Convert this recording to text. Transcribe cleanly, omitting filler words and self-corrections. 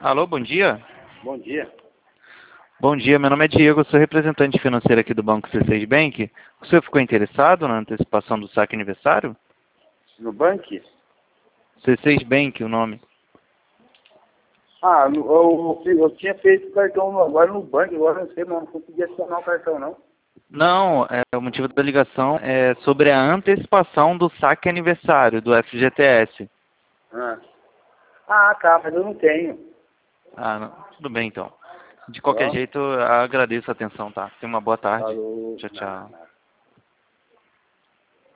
Alô, bom dia. Bom dia. Bom dia, meu nome é Diego, sou representante financeiro aqui do Banco C6 Bank. O senhor ficou interessado na antecipação do saque aniversário? No banco? C6 Bank, o nome. Eu tinha feito o cartão agora no banco, agora não sei, mas não consegui acionar o cartão não. Não, o motivo da ligação é sobre a antecipação do saque aniversário do FGTS. Ah, tá, mas eu não tenho. Ah, não, tudo bem então. De qualquer Ó, jeito, eu agradeço a atenção, tá? Tenha uma boa tarde. falou, Tchau, nada, tchau. nada.